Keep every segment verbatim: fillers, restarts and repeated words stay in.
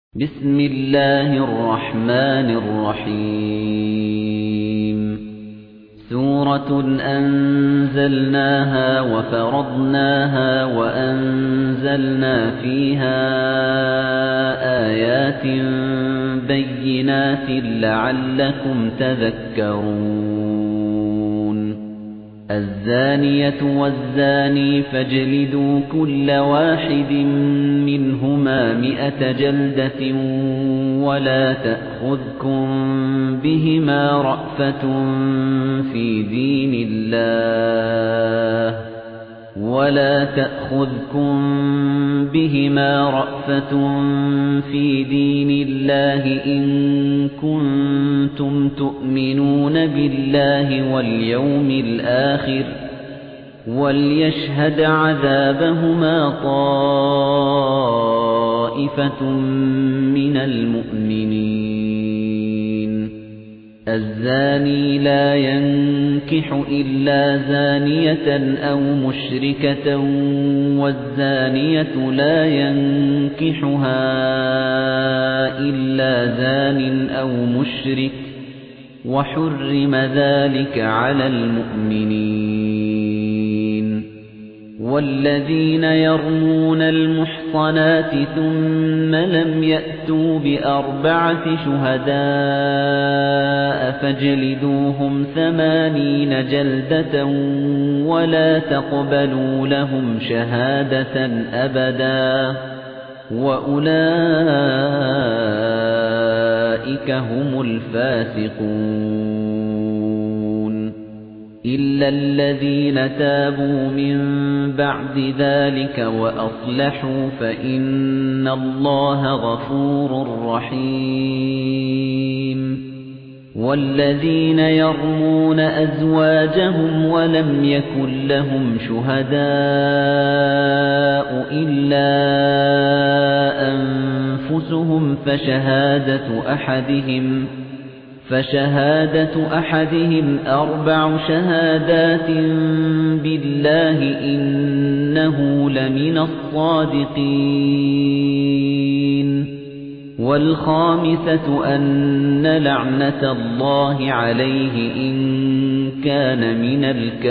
بسم الله الرحمن الرحيم سورة أنزلناها وفرضناها وأنزلنا فيها آيات بينات لعلكم تذكرون الزانية والزاني فاجلدوا كل واحد منهما مئة جلدة ولا تأخذكم بهما رأفة في دين الله ولا تأخذكم بهما رأفة في دين الله إن كنتم تؤمنون بالله واليوم الآخر وليشهد عذابهما طائفة من المؤمنين الزاني لا ينكح إلا زانية أو مشركة والزانية لا ينكحها إلا زان أو مشرك وحرم ذلك على المؤمنين والذين يرمون المحصنات ثم لم يأتوا بأربعة شهداء فاجلدوهم ثمانين جلدة ولا تقبلوا لهم شهادة أبدا وأولئك هم الفاسقون إلا الذين تابوا من بعد ذلك وأصلحوا فإن الله غفور رحيم والذين يرمون أزواجهم ولم يكن لهم شهداء إلا أنفسهم فشهادة أحدهم فشهادة أحدهم أربع شهادات بالله إنه لمن الصادقين والخامسة أن لعنة الله عليه إن كان من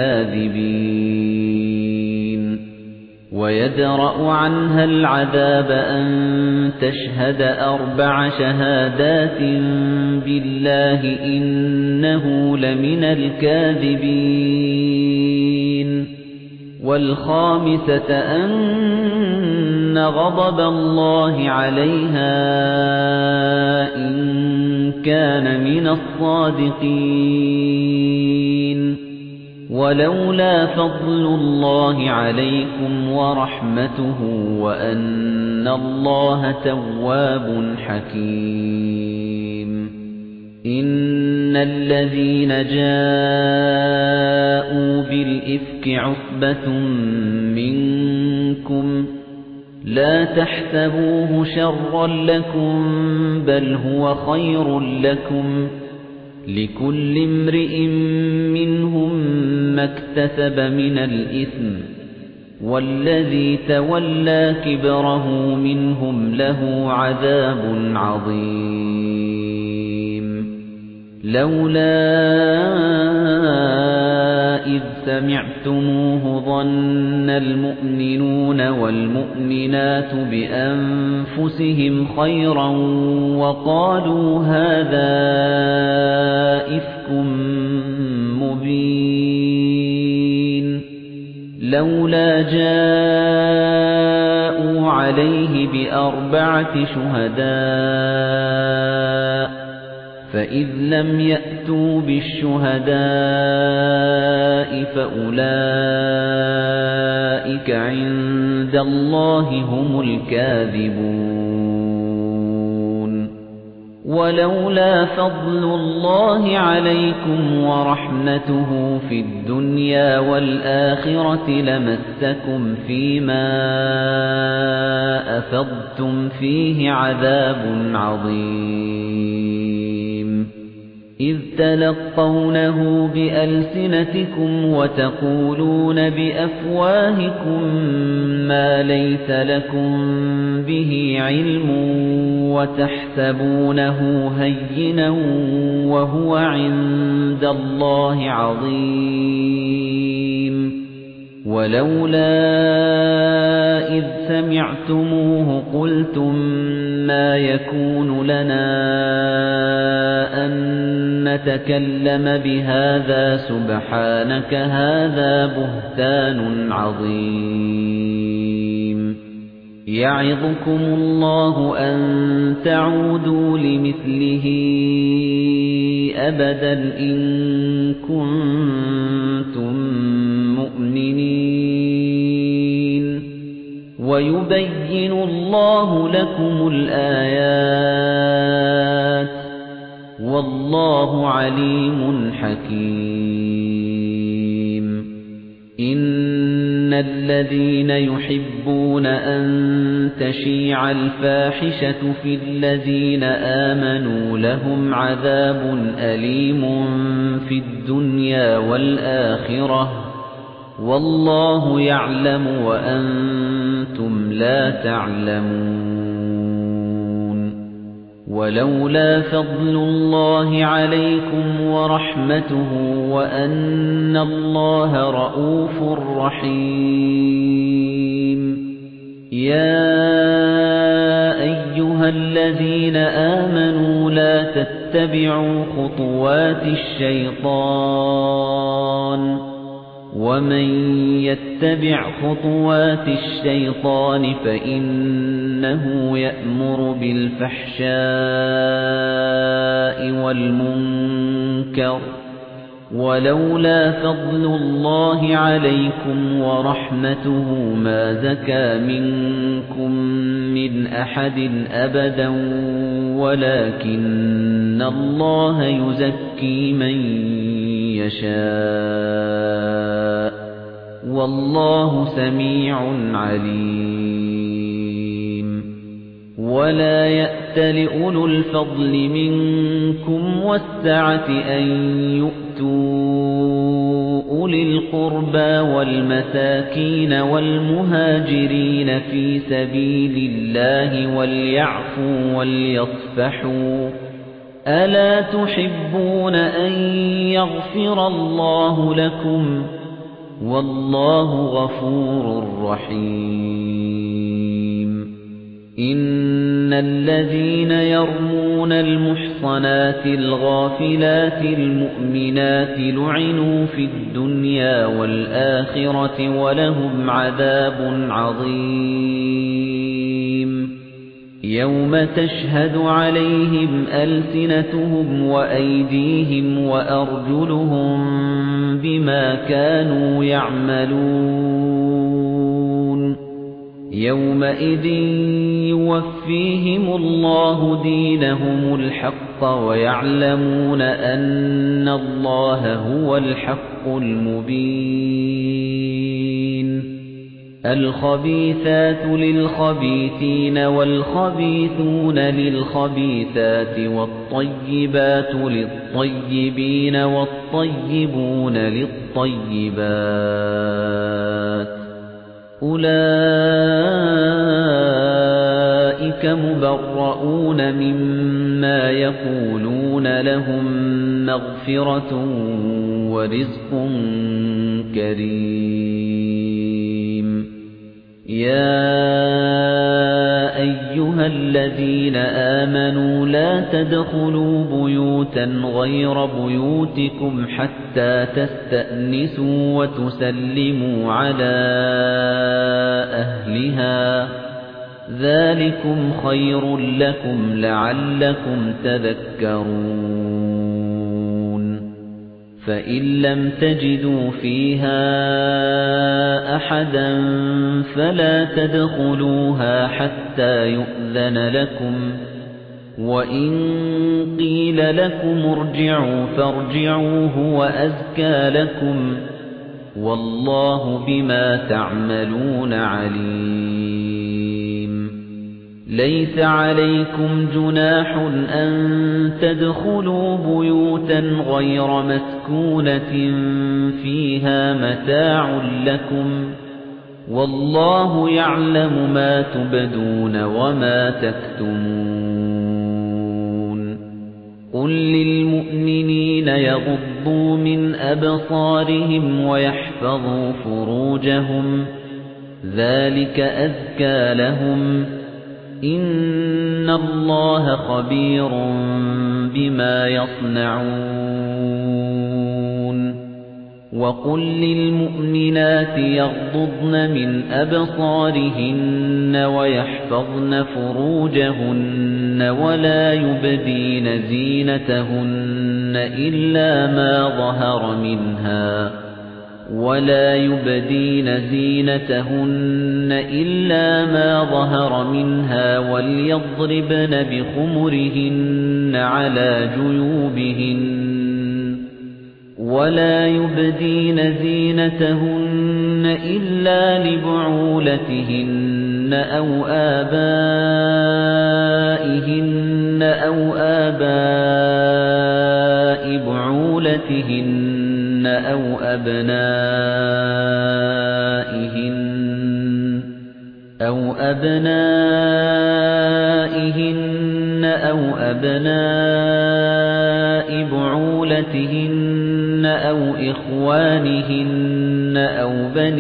الكاذبين ويدرأ عنها العذاب أن تشهد أربع شهادات بالله إنه لمن الكاذبين والخامسة أن غضب الله عليها إن كان من الصادقين ولولا فضل الله عليكم ورحمته وأن الله تواب حكيم إن الذين جاءوا بالإفك عصبة منكم لا تحسبوه شرا لكم بل هو خير لكم لكل امرئ منهم ما اكتسب من الإثم والذي تولى كبره منهم له عذاب عظيم لولا إذ سمعتموه ظن المؤمنون والمؤمنات بأنفسهم خيرا وقالوا هذا إفك مبين لولا جاءوا عليه بأربعة شهداء فإذ لم يأتوا بالشهداء فأولئك عند الله هم الكاذبون ولولا فضل الله عليكم ورحمته في الدنيا والآخرة لمسكم فيما أفضتم فيه عذاب عظيم إِذْ تَلَقَّوْنَهُ بِأَلْسِنَتِكُمْ وَتَقُولُونَ بِأَفْوَاهِكُم مَّا لَيْسَ لَكُم بِهِ عِلْمٌ وَتَحْسَبُونَهُ هَيِّنًا وَهُوَ عِندَ اللَّهِ عَظِيمٌ وَلَوْلَا إِذْ سَمِعْتُمُوهُ قُلْتُم مَّا يَكُونُ لَنَا أَن نَّتَكَلَّمَ بِهَذَا سُبْحَانَكَ هَذَا بُهْتَانٌ عَظِيمٌ يَعِظُكُمُ اللَّهُ أَن تَعُودُوا لِمِثْلِهِ أَبَدًا إِن كُنتُم مُّؤْمِنِينَ وَيُبَيِّنُ اللَّهُ لَكُمُ الْآيَاتِ وَاللَّهُ عَلِيمٌ حَكِيمٌ إِنَّ الَّذِينَ يُحِبُّونَ أَن تَشِيعَ الْفَاحِشَةُ فِي الَّذِينَ آمَنُوا لَهُمْ عَذَابٌ أَلِيمٌ فِي الدُّنْيَا وَالْآخِرَةِ وَاللَّهُ يَعْلَمُ وَأَنتُمْ لَا تَعْلَمُونَ وَلَوْلَا فَضْلُ اللَّهِ عَلَيْكُمْ وَرَحْمَتُهُ وَأَنَّ اللَّهَ رَءُوفٌ رَحِيمٌ يَا أَيُّهَا الَّذِينَ آمَنُوا لَا تَتَّبِعُوا خُطُوَاتِ الشَّيْطَانِ وَمَن يَتَّبِعْ خُطُوَاتِ الشَّيْطَانِ فَإِنَّهُ يَأْمُرُ بِالْفَحْشَاءِ وَالْمُنكَرِ وَلَوْلَا فَضْلُ اللَّهِ عَلَيْكُمْ وَرَحْمَتُهُ مَا زَكَى مِنكُم مِّنْ أَحَدٍ أَبَدًا وَلَكِنَّ اللَّهَ يُزَكِّي مَن يَشَاءُ وَاللَّهُ سَمِيعٌ عَلِيمٌ وَلَا يَأْتَلِ أُولُو الْفَضْلِ مِنكُمْ وَالسَّعَةِ أَن يُؤْتُوا أُولِي الْقُرْبَى وَالْمَسَاكِينَ وَالْمُهَاجِرِينَ فِي سَبِيلِ اللَّهِ وَلْيَعْفُوا وَلْيَصْفَحُوا أَلَا تُحِبُّونَ أَن يَغْفِرَ اللَّهُ لَكُمْ وَاللَّهُ غَفُورٌ رَّحِيمٌ إِنَّ الَّذِينَ يَرْمُونَ الْمُحْصَنَاتِ الْغَافِلَاتِ الْمُؤْمِنَاتِ لُعِنُوا فِي الدُّنْيَا وَالْآخِرَةِ وَلَهُمْ عَذَابٌ عَظِيمٌ يَوْمَ تَشْهَدُ عَلَيْهِمْ أَلْسِنَتُهُمْ وَأَيْدِيهِمْ وَأَرْجُلُهُم بِمَا كَانُوا يَعْمَلُونَ يَوْمَئِذٍ يُوَفِّيهِمُ اللَّهُ دِينَهُمُ الْحَقَّ وَيَعْلَمُونَ أَنَّ اللَّهَ هُوَ الْحَقُّ الْمُبِينُ الْخَبِيثَاتُ لِلْخَبِيثِينَ وَالْخَبِيثُونَ لِلْخَبِيثَاتِ وَالطَّيِّبَاتُ لِلطَّيِّبِينَ وَالطَّيِّبُونَ لِلطَّيِّبَاتِ أُولَئِكَ مُبَرَّؤُونَ مِمَّا يَقُولُونَ لَهُم مَّغْفِرَةٌ وَرِزْقٌ كَرِيمٌ يَا أَيُّهَا الَّذِينَ آمَنُوا لَا تَدْخُلُوا بُيُوتًا غَيْرَ بُيُوتِكُمْ حَتَّى تَسْتَأْنِسُوا وَتُسَلِّمُوا عَلَى أَهْلِهَا ذَلِكُمْ خَيْرٌ لَّكُمْ لَعَلَّكُمْ تَذَكَّرُونَ فَإِن لَّمْ تَجِدُوا فِيهَا أَحَدًا فَلَا تَدْخُلُوهَا حَتَّى يُؤْذَنَ لَكُمْ وَإِن قِيلَ لَكُمُ ارْجِعُوا فَارْجِعُوا هُوَ أَزْكَىٰ لَكُمْ وَاللَّهُ بِمَا تَعْمَلُونَ عَلِيمٌ لَيْسَ عَلَيْكُمْ جُنَاحٌ أَن تَدْخُلُوا بُيُوتًا غَيْرَ مَسْكُونَةٍ فِيهَا مَتَاعٌ لَّكُمْ وَاللَّهُ يَعْلَمُ مَا تُبْدُونَ وَمَا تَكْتُمُونَ قُل لِّلْمُؤْمِنِينَ يَغُضُّوا مِنْ أَبْصَارِهِمْ وَيَحْفَظُوا فُرُوجَهُمْ ذَلِكَ أَزْكَىٰ لَهُمْ إِنَّ اللَّهَ خَبِيرٌ بِمَا يَصْنَعُونَ وَقُل لِّلْمُؤْمِنَاتِ يَغْضُضْنَ مِنْ أَبْصَارِهِنَّ وَيَحْفَظْنَ فُرُوجَهُنَّ وَلَا يُبْدِينَ زِينَتَهُنَّ إِلَّا مَا ظَهَرَ مِنْهَا وَلَا يُبْدِينَ زِينَتَهُنَّ إِلَّا مَا ظَهَرَ مِنْهَا وَلْيَضْرِبْنَ بِخُمُرِهِنَّ عَلَى جُيُوبِهِنَّ وَلَا يُبْدِينَ زِينَتَهُنَّ إِلَّا لِبُعُولَتِهِنَّ أَوْ آبَائِهِنَّ أَوْ آبَاءِ بُعُولَتِهِنَّ أَوْ أَبْنَائِهِنَّ أَوْ أَبْنَائِهِنَّ أَوْ أَبْنَاءِ بُعُولَتِهِنَّ أَوْ إِخْوَانِهِنَّ أَوْ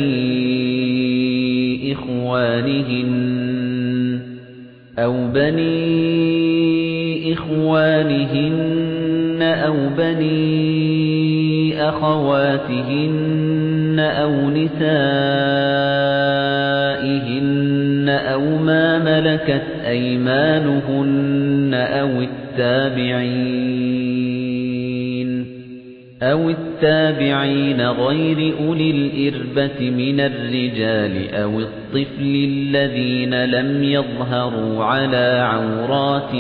بَنِي إِخْوَانِهِنَّ أَوْ بَنِي إِخْوَانِهِنَّ أَوْ بَنِي أَخَوَاتِهِنَّ أَوْ نِسَائِهِنَّ أَوْ مَا مَلَكَتْ أَيْمَانُهُنَّ أَوِ التَّابِعِينَ أَوِ التَّابِعِينَ غَيْرِ أُولِي الْإِرْبَةِ مِنَ الرِّجَالِ أَوِ الطِّفْلِ الَّذِينَ لَمْ يَظْهَرُوا عَلَى عَوْرَاتِ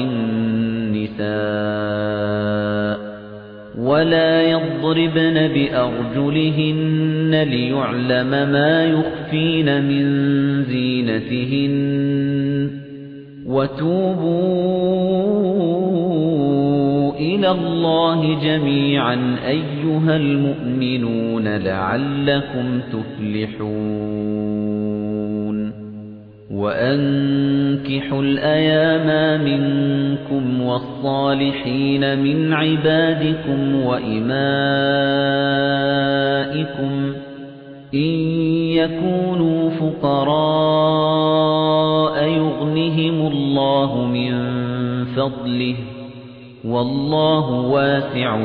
النِّسَاءِ وَلَا يَضْرِبْنَ بِأَرْجُلِهِنَّ لِيُعْلَمَ مَا يُخْفِينَ مِنْ زِينَتِهِنَّ وَتُوبُوا إِلَى اللَّهِ جَمِيعًا أَيُّهَا الْمُؤْمِنُونَ لَعَلَّكُمْ تُفْلِحُونَ وَأَنكِحُوا الْأَيَامَىٰ مِنكُمْ وَالصَّالِحِينَ مِنْ عِبَادِكُمْ وَإِمَائِكُمْ إِن يَكُونُوا فُقَرَاءَ يُغْنِهِمُ اللَّهُ مِن فَضْلِهِ وَاللَّهُ وَاسِعٌ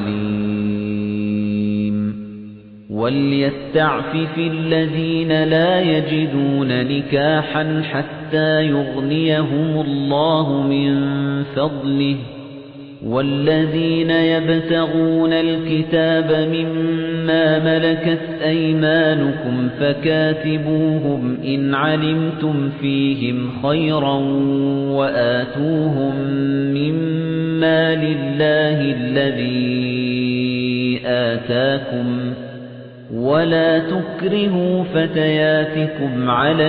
عَلِيمٌ وَلْيَسْتَعْفِفِ الَّذِينَ لَا يَجِدُونَ نِكَاحًا حَتَّى يُغْنِيَهُمُ اللَّهُ مِن فَضْلِهِ وَالَّذِينَ يَبْتَغُونَ الْكِتَابَ مِمَّا مَلَكَتْ أَيْمَانُكُمْ فَكَاتِبُوهُمْ إِنْ عَلِمْتُمْ فِيهِمْ خَيْرًا وَآتُوهُم مِّمَّا لِلَّهِ الَّذِي آتَاكُمْ وَلَا تُكْرِهُوا فَتَيَاتِكُمْ عَلَى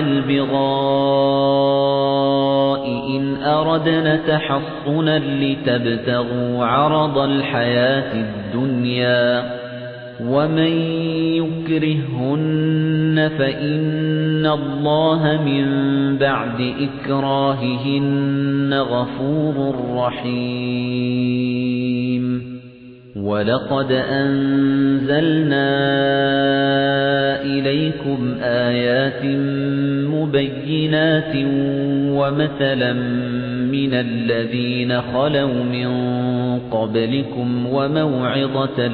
الْبِغَاءِ إِنْ أَرَدْنَ تَحَصُّنًا لِتَبْتَغُوا عَرَضَ الْحَيَاةِ الدُّنْيَا وَمَن يُكْرِههُّنَّ فَإِنَّ اللَّهَ مِن بَعْدِ إِكْرَاهِهِنَّ غَفُورٌ رَّحِيمٌ وَلَقَدْ أَنزَلْنَا إِلَيْكُمْ آيَاتٍ مُبَيِّنَاتٍ وَمَثَلًا مِنَ الَّذِينَ خَلَوْا مِن قَبْلِكُمْ وَمَوْعِظَةً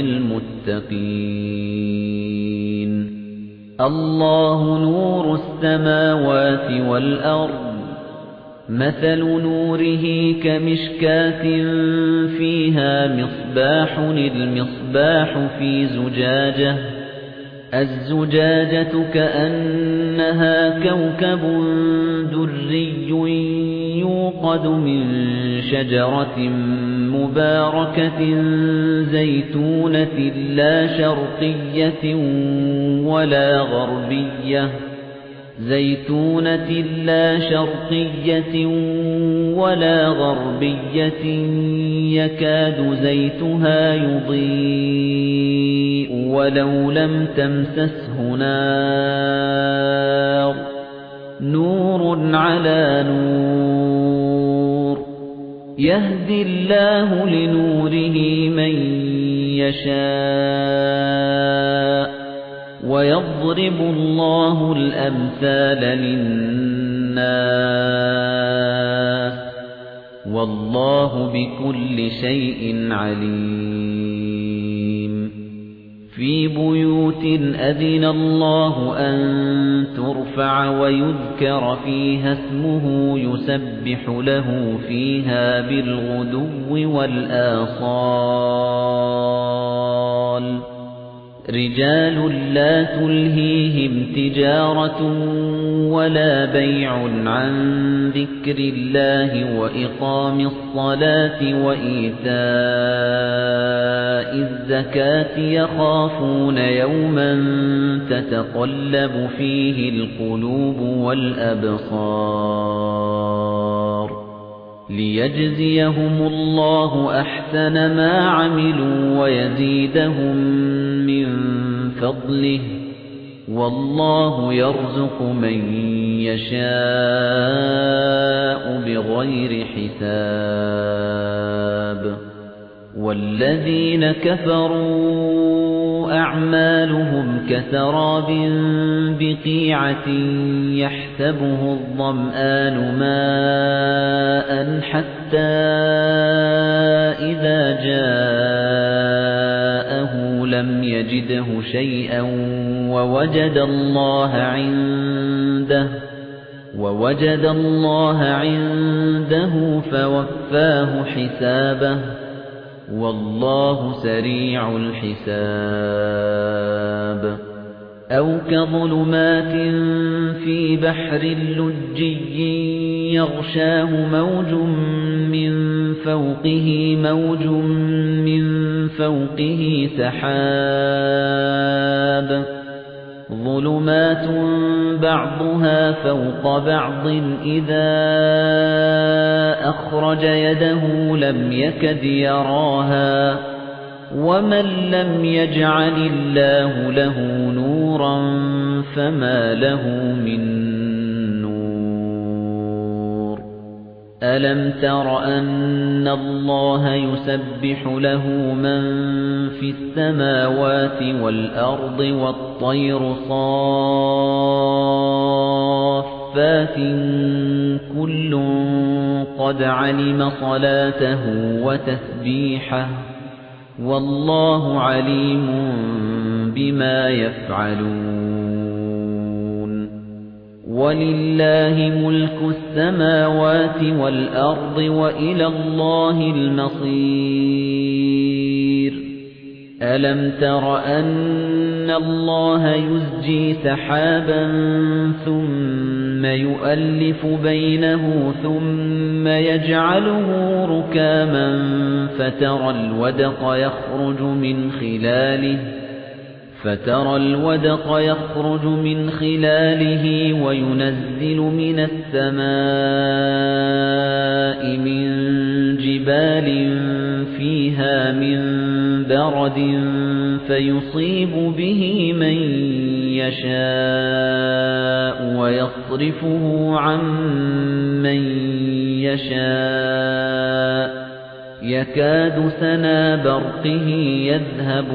لِّلْمُتَّقِينَ اللَّهُ نُورُ السَّمَاوَاتِ وَالْأَرْضِ مَثَلُ نُورِهِ كَمِشْكَاةٍ فِيهَا مِصْبَاحٌ الْمِصْبَاحُ فِي زُجَاجَةٍ الزُّجَاجَةُ كَأَنَّهَا كَوْكَبٌ دُرِّيٌّ يُوقَدُ مِن شَجَرَةٍ مُبَارَكَةٍ زَيْتُونَةٍ لَّا شَرْقِيَّةٍ وَلَا غَرْبِيَّةٍ زَيْتُونَةٍ لَّا شَرْقِيَّةٍ وَلَا غَرْبِيَّةٍ يَكَادُ زَيْتُهَا يُضِيءُ وَلَوْ لَمْ تَمْسَسْهُ نَارٌ نُّورٌ عَلَىٰ نُورٍ يَهْدِي اللَّهُ لِنُورِهِ مَن يَشَاءُ وَيَضْرِبُ اللَّهُ الْأَمْثَالَ لِلنَّاسِ وَاللَّهُ بِكُلِّ شَيْءٍ عَلِيمٌ فِي بُيُوتٍ أَذِنَ اللَّهُ أَن تُرْفَعَ وَيُذْكَرَ فِيهَا اسْمُهُ يُسَبِّحُ لَهُ فِيهَا بِالْغُدُوِّ وَالْآصَالِ رِجَالٌ لَّا تُلْهِيهِمْ تِجَارَةٌ وَلَا بَيْعٌ عَن ذِكْرِ اللَّهِ وَإِقَامِ الصَّلَاةِ وَإِيتَاءِ الزَّكَاةِ يَخَافُونَ يَوْمًا تَتَقَلَّبُ فِيهِ الْقُلُوبُ وَالْأَبْصَارُ لِيَجْزِيَهُمُ اللَّهُ أَحْسَنَ مَا عَمِلُوا وَيَزِيدَهُم مِّن فَضْلِهِ وَاللَّهُ يَرْزُقُ مَن يَشَاءُ بِغَيْرِ حِسَابٍ وَالَّذِينَ كَفَرُوا أَعْمَالُهُمْ كَسَرَابٍ بِقِيعَةٍ يَحْسَبُهُ الظَّمْآنُ مَاءً حَتَّى إِذَا جَاءَهُ لَمْ يَجِدْهُ شَيْئًا وَوَجَدَ اللَّهَ عِندَهُ وَوَجَدَ اللَّهَ عِندَهُ فَوَفَّاهُ حِسَابَهُ وَاللَّهُ سَرِيعُ الْحِسَابِ أَوْ كَظُلُمَاتٍ فِي بَحْرٍ لُجِّيٍّ يَغْشَاهُ مَوْجٌ مِّن فَوْقِهِ مَوْجٌ مِّن فَوْقِهِ سَحَابٌ ظُلُمَاتٌ بَعْضُهَا فَوْقَ بَعْضٍ إِذَا أَخْرَجَ يَدَهُ لَمْ يَكَدْ يَرَاهَا وَمَن لَّمْ يَجْعَلِ اللَّهُ لَهُ نُورًا فَمَا لَهُ مِن نُّورٍ أَلَمْ تَرَ أَنَّ اللَّهَ يُسَبِّحُ لَهُ مَن فِي السَّمَاوَاتِ وَالْأَرْضِ وَالطَّيْرُ صَافَّاتٍ كُلٌّ قَدْ عَلِمَ صَلَاتَهُ وَتَسْبِيحَهُ وَاللَّهُ عَلِيمٌ بِمَا يَفْعَلُونَ وَلِلَّهِ مُلْكُ السَّمَاوَاتِ وَالْأَرْضِ وَإِلَى اللَّهِ الْمَصِيرُ أَلَمْ تَرَ أَنَّ اللَّهَ يُزْجِي سَحَابًا ثُمَّ يُؤَلِّفُ بَيْنَهُ ثُمَّ يَجْعَلُهُ رُكَامًا فَتَرَى الْوَدْقَ يَخْرُجُ مِنْ خِلَالِهِ فَتَرَى الْوَدْقَ يَخْرُجُ مِنْ خِلَالِهِ وَيُنَزِّلُ مِنَ السَّمَاءِ مِنْ جِبَالٍ فِيهَا مِنْ بَرَدٍ فَيُصِيبُ بِهِ مَن يَشَاءُ وَيَصْرِفُهُ عَن مَّن يَشَاءُ يَكَادُ سَنَا بَرْقِهِ يَذْهَبُ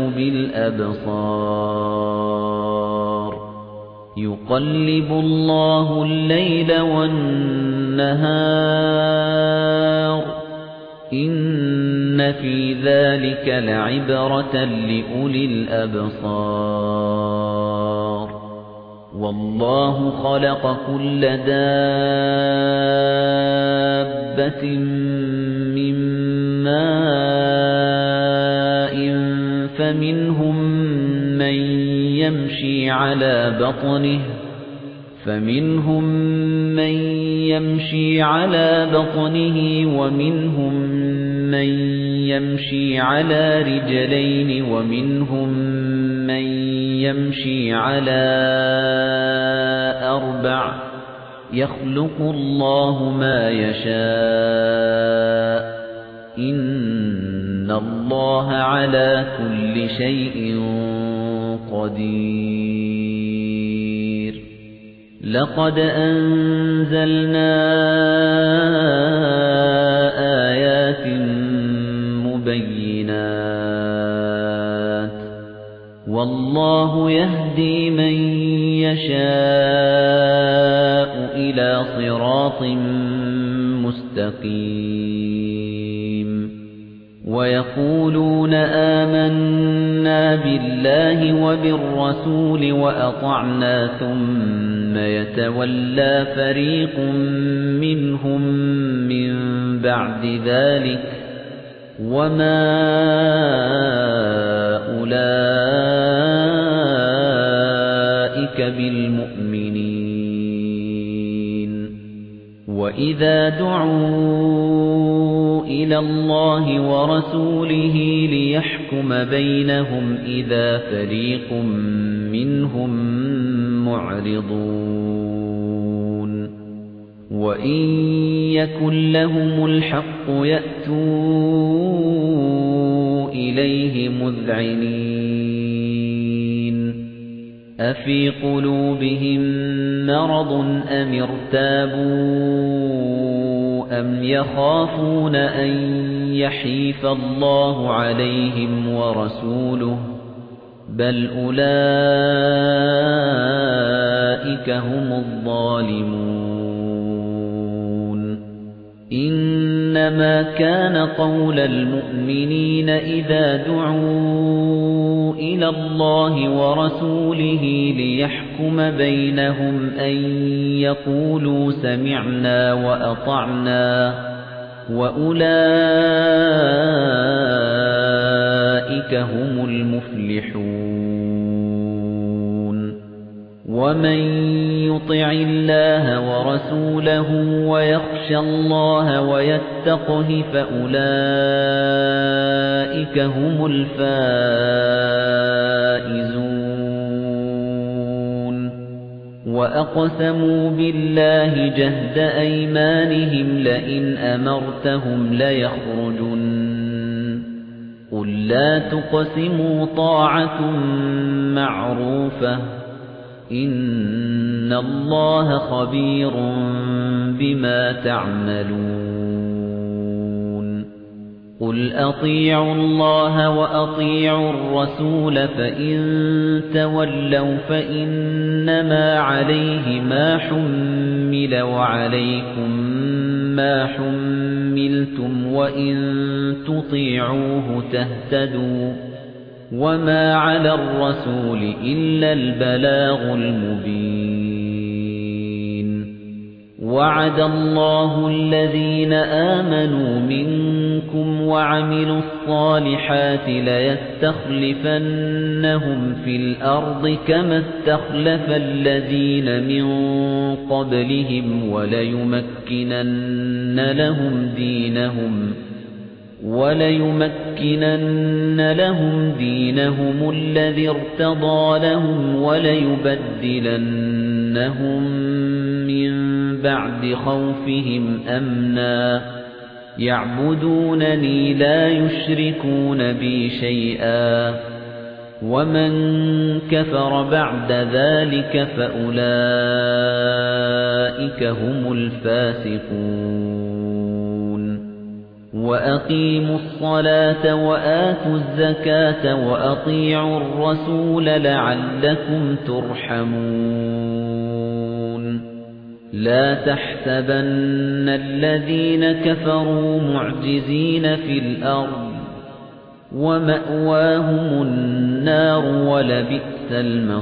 بِالْأَبْصَارِ يُقَلِّبُ اللَّهُ اللَّيْلَ وَالنَّهَارَ إِنَّ فِي ذَلِكَ لَعِبْرَةً لِأُولِي الْأَبْصَارِ وَاللَّهُ خَلَقَ كُلَّ دَابَّةٍ مِّن مَّاءٍ فَمِنْهُم مَّن يَمْشِي عَلَى بَطْنِهِ فَمِنْهُم مَّن يَمْشِي عَلَى بَطْنِهِ وَمِنْهُم مَّن يَمْشِي عَلَى رِجْلَيْنِ وَمِنْهُم مَّن يَمْشِي عَلَى أَرْبَعٍ ۚ يَخْلُقُ اللَّهُ مَا يَشَاءُ ۚ إِنَّ اللَّهَ عَلَى كُلِّ شَيْءٍ قَدِيرٌ. لَقَدْ أَنزَلْنَا آيَاتٍ مُبَيِّنَاتٍ ۚ وَاللَّهُ يَهْدِي مَن يَشَاءُ إِلَى صِرَاطٍ مُّسْتَقِيمٍ. وَيَقُولُونَ آمَنَّا بِاللَّهِ وَبِالرَّسُولِ وَأَطَعْنَا ثُمَّ يَتَوَلَّىٰ فَرِيقٌ مِّنْهُم مِّن بَعْدِ ذَٰلِكَ ۚ وَمَا أُولَٰئِكَ بِالْمُؤْمِنِينَ. وَإِذَا دُعُوا إِلَى اللَّهِ وَرَسُولِهِ لِيَحْكُمَ بَيْنَهُمْ إِذَا فَرِيقٌ مِّنْهُم مُّعْرِضُونَ. وَإِن يَكُن لَّهُمُ الْحَقُّ يَأْتُوا إِلَيْهِ مُذْعِنِينَ. أَفِي قُلُوبِهِم مَّرَضٌ أَمِ ارْتَابُوا أَمْ يَخَافُونَ أَن يَحِيفَ اللَّهُ عَلَيْهِمْ وَرَسُولُهُ ۚ بَلْ أُولَٰئِكَ هُمُ الظَّالِمُونَ. إِنَّمَا كَانَ قَوْلَ الْمُؤْمِنِينَ إِذَا دُعُوا إِلَى اللَّهِ وَرَسُولِهِ لِيَحْكُمَ بَيْنَهُمْ أَن يَقُولُوا سَمِعْنَا وَأَطَعْنَا ۚ وَأُولَٰئِكَ هُمُ الْمُفْلِحُونَ. وَمَن يُطِعِ اللَّهَ وَرَسُولَهُ وَيَخْشَ اللَّهَ وَيَتَّقْهِ فَأُولَٰئِكَ هُمُ الْفَائِزُونَ. وَأَقْسَمُوا بِاللَّهِ جَهْدَ أَيْمَانِهِمْ لَئِنْ أَمَرْتَهُمْ لَيَخْرُجُنَّ ۖ قُل لَّا تُقْسِمُوا طَاعَةٌ مَّعْرُوفَةٌ ۚ إِنَّ اللَّهَ خَبِيرٌ بِمَا تَعْمَلُونَ. قُلْ أَطِيعُوا اللَّهَ وَأَطِيعُوا الرَّسُولَ فَإِن تَوَلَّوْا فَإِنَّمَا عَلَيْهِ مَا حُمِّلَ وَعَلَيْكُم مَّا حُمِّلْتُمْ وَإِن تُطِيعُوهُ تَهْتَدُوا ۚ وَمَا عَلَى الرَّسُولِ إِلَّا الْبَلَاغُ الْمُبِينُ. وَعَدَ اللَّهُ الَّذِينَ آمَنُوا مِنكُمْ وَعَمِلُوا الصَّالِحَاتِ لَيَسْتَخْلِفَنَّهُمْ فِي الْأَرْضِ كَمَا اسْتَخْلَفَ الَّذِينَ مِن قَبْلِهِمْ وَلَيُمَكِّنَنَّ لَهُمْ دِينَهُمْ وَلَيُمَكِّنَنَّ لَهُمْ دِينَهُمُ الَّذِي ارْتَضَىٰ لَهُمْ وَلَيُبَدِّلَنَّهُم مِّن بَعْدِ خَوْفِهِمْ أَمْنًا ۚ يَعْبُدُونَنِي لَا يُشْرِكُونَ بِي شَيْئًا ۚ وَمَن كَفَرَ بَعْدَ ذَٰلِكَ فَأُولَٰئِكَ هُمُ الْفَاسِقُونَ. وَأَقِيمُوا الصَّلَاةَ وَآتُوا الزَّكَاةَ وَأَطِيعُوا الرَّسُولَ لَعَلَّكُمْ تُرْحَمُونَ. لَا تَحْسَبَنَّ الَّذِينَ كَفَرُوا مُعْجِزِينَ فِي الْأَرْضِ ۚ وَمَأْوَاهُمُ النَّارُ وَلَبِئْسَ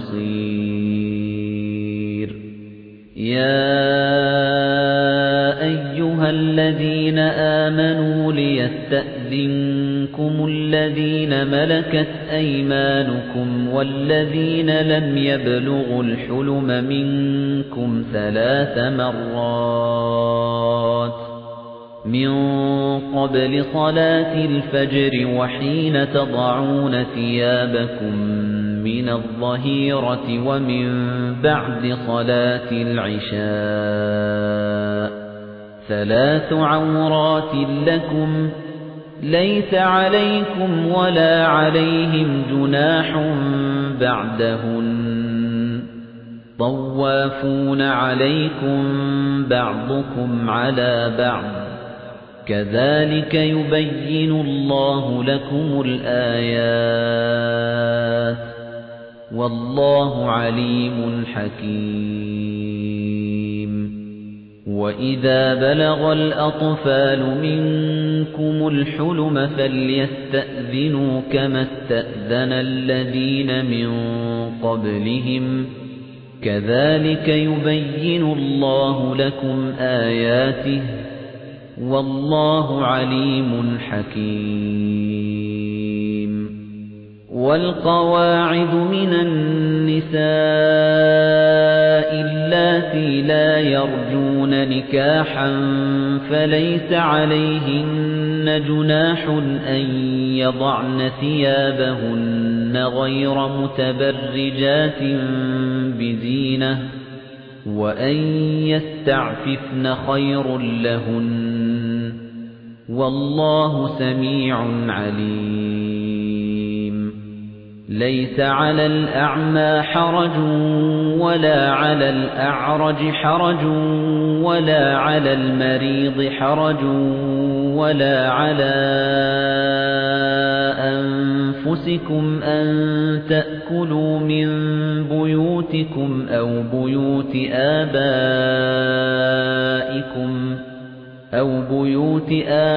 الْمَصِيرُ. يَا أَيُّهَا الَّذِينَ آمَنُوا لِيَسْتَأْذِنكُمُ الَّذِينَ مَلَكَتْ أَيْمَانُكُمْ وَالَّذِينَ لَمْ يَبْلُغُوا الْحُلُمَ مِنكُمْ ثَلَاثَ مَرَّاتٍ مِنْ قَبْلِ صَلَاةِ الْفَجْرِ وَحِينَ تَضَعُونَ ثِيَابَكُمْ من الظهيرة ومن بعد صلاة العشاء ثلاث عورات لكم ليس عليكم ولا عليهم جناح بعدهن طوافون عليكم بعضكم على بعض كذلك يبين الله لكم الآيات والله عليم حكيم وإذا بلغ الأطفال منكم الحلم فليستأذنوا كما استأذن الذين من قبلهم كذلك يبين الله لكم آياته والله عليم حكيم والقواعد من النساء اللاتي لا يرجون نكاحا فليس عليهن جناح أن يضعن ثيابهن غير متبرجات بزينة وأن يستعففن خير لهن والله سميع عليم ليس على الأعمى حرج ولا على الأعرج حرج ولا على المريض حرج ولا على أنفسكم أن تأكلوا من بيوتكم أو بيوت آبائكم أو بيوت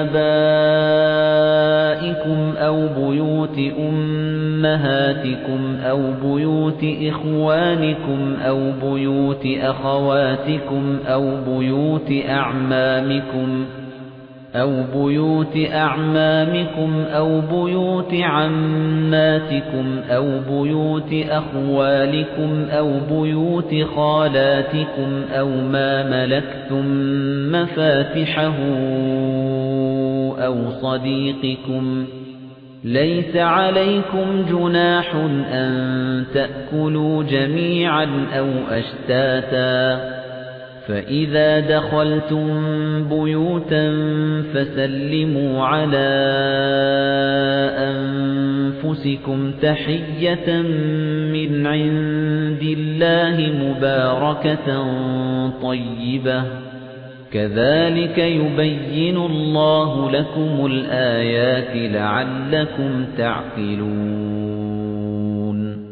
آبائكم أو بيوت أمهاتكم أو بيوت إخوانكم أو بيوت أخواتكم أو بيوت أعمامكم أو بيوت أعمامكم أو بيوت عماتكم أو بيوت أخوالكم أو بيوت خالاتكم أو ما ملكتم مفاتحه أو صديقكم ليس عليكم جناح أن تأكلوا جميعا أو أشتاتا فإذا دخلتم بيوتا فسلموا على أنفسكم تحية من عند الله مباركة طيبة كذلك يبين الله لكم الآيات لعلكم تعقلون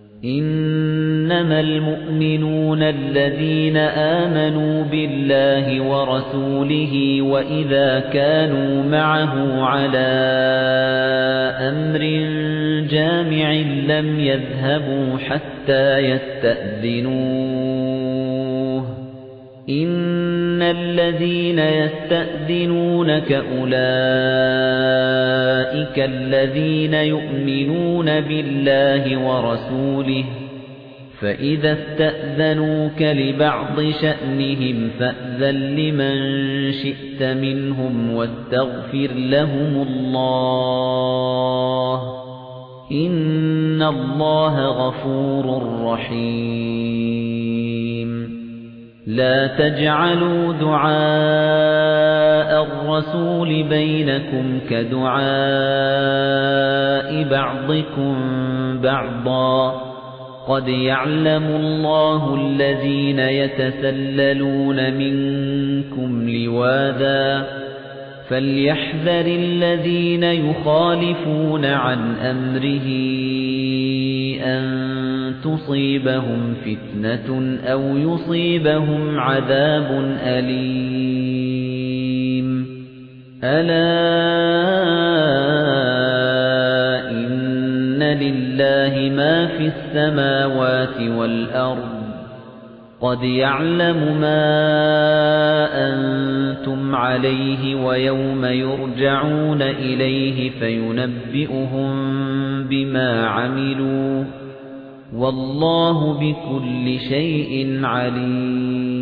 إنما المؤمنون الذين آمنوا بالله ورسوله وإذا كانوا معه على أمر جامع لم يذهبوا حتى يستأذنوه إن الذين يستأذنونك أولئك الذين يؤمنون بالله ورسوله فإذا استأذنوك لبعض شأنهم فأذن لمن شئت منهم واستغفر لهم الله إن الله غفور رحيم لا تجعلوا دعاء الرسول بينكم كدعاء بعضكم بعضا قد يعلم الله الذين يتسللون منكم لواذا فليحذر الذين يخالفون عن أمره أن تصيبهم فتنة أو يصيبهم عذاب أليم ألا إن لله ما في السماوات والأرض قد يعلم ما أنتم عليه ويوم يرجعون إليه فينبئهم بما عملوا والله بكل شيء عليم